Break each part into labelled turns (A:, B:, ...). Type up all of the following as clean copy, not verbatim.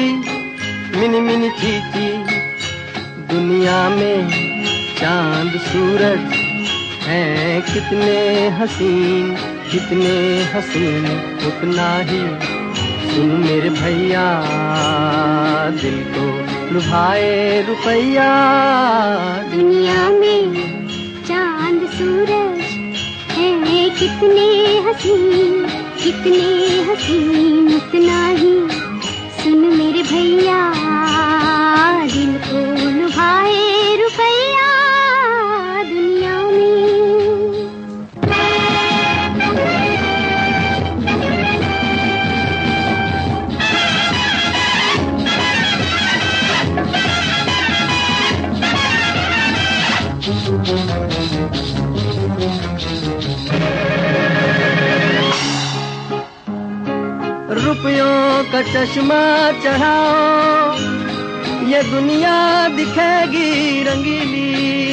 A: Mini mini चींटी, दुनिया में चांद सूरज हैं कितने हसीन, कितने हसीन, उतना ही सुन मेरे भैया, दिल को लुभाए रुपैया।
B: दुनिया में चांद सूरज हैं कितने हसीन, कितने हसीन, उतना ही सुन मेरे भैया, दिल को लुभाए रुपैया। दुनिया में
A: रुपयों का चश्मा चढ़ाओ, ये दुनिया दिखेगी रंगीली।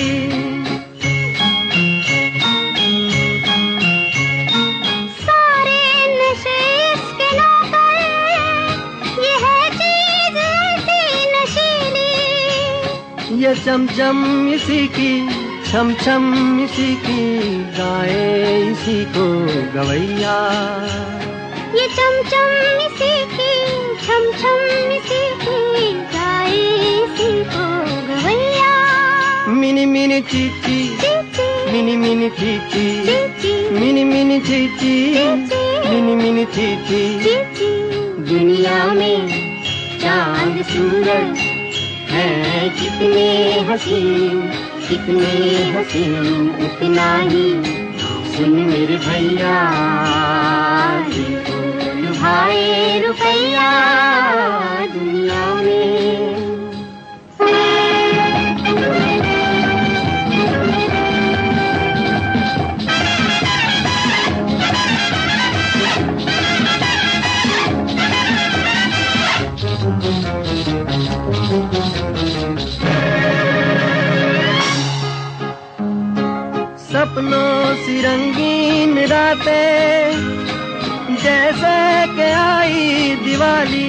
B: सारे नशे इसके नौकर, ये है चीज ऐसी नशीली।
A: ये चमचम इसी की, छम छम इसी की, गाए इसी को गवैया।
B: ये चमचम इसी की, छम छम इसी की, गाए इसी को गवैया।
A: मिनी मिनी चींटी, मिनी मिनी चींटी, मिनी मिनी चींटी, मिनी मिनी चींटी। दुनिया में चांद सूरज हैं कितने हसीन, कितने हसीन, उतना ही सुन मेरे भैया, दिल को लुभाए रुपैया। दुनिया में सपनों सी रंगीन रातें, जैसे के आई दिवाली।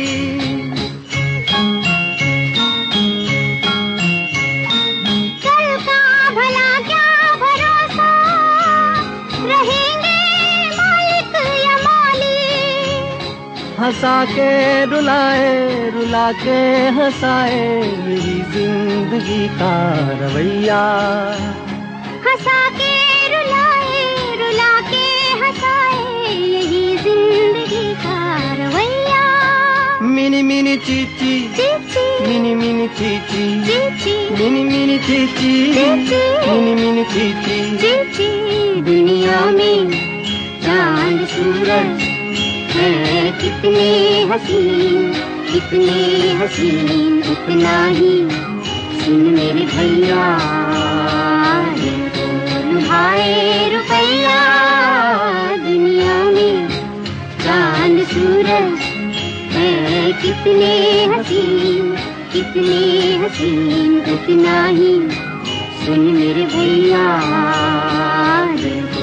B: कल का भला क्या भरोसा, रहेंगे मालिक या माली।
A: हंसा के रुलाए, रुला के हंसाए, यही जिंदगी का रवैया।
B: हंसा के रुलाए, रुला के हंसाए, यही जिंदगी का रवैया।
A: मिनी मिनी चींटी, मिनी मिनी चींटी, मिनी मिनी चींटी, मिनी मिनी चींटी। दुनिया में चांद सूरज हैं कितने हसीन, कितने हसीन, उतना ही सुन मेरे भैया, दिल को लुभाए रुपैया। दुनिया में चांद सूरज हैं कितने हसीन, कितने हसीन, उतना ही सुन मेरे भैया, दिल को